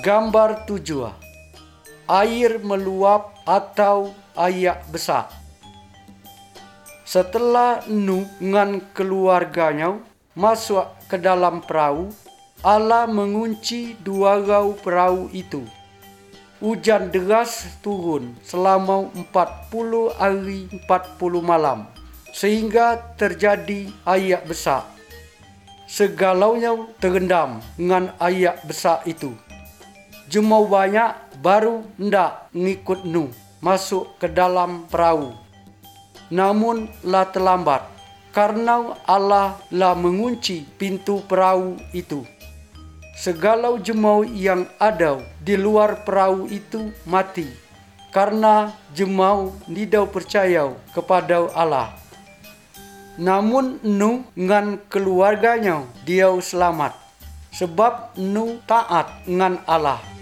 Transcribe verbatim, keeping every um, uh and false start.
Gambar tujuh. Air meluap atau ayak besar. Setelah Nuh dengan keluarganya masuk ke dalam perahu, Allah mengunci dua rau perahu itu. Hujan deras turun selama empat puluh hari empat puluh malam, sehingga terjadi ayak besar. Segalanya terendam dengan ayak besar itu. Jemaah banyak baru hendak mengikut Nuh masuk ke dalam perahu. Namun lah terlambat, karena Allah lah mengunci pintu perahu itu. Segala jemaah yang ada di luar perahu itu mati, karena jemaah tidak percaya kepada Allah. Namun Nuh dengan keluarganya dia selamat, sebab Nuh taat dengan Allah.